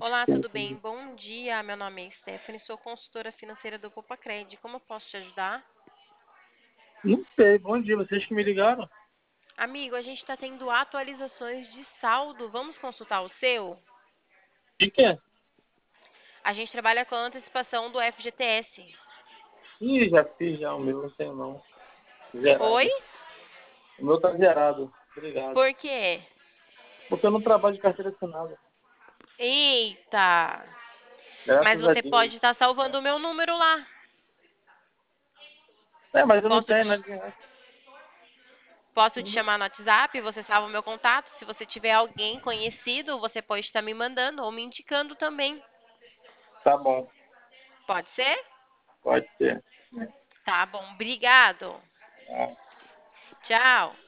Olá, tudo bem? Bom dia, meu nome é Stephanie, sou consultora financeira do Copacred. Como eu posso te ajudar? Não sei, bom dia, vocês que me ligaram? Amigo, a gente está tendo atualizações de saldo. Vamos consultar o seu? De quê? A gente trabalha com a antecipação do FGTS. Ih, já fiz já, o meu não tenho não. Oi? Zerado. O meu tá zerado. Obrigado. Por quê? Porque eu não trabalho de carteira assinada. Eita! Mas Graças a você Deus. pode estar salvando o meu número lá. É, mas eu não Posso tenho, não te, adianta. posso te chamar no WhatsApp? Você salva o meu contato. Se você tiver alguém conhecido, você pode estar me mandando ou me indicando também. Tá bom, Pode ser? pode ser. Tá bom, obrigado. É. Tchau.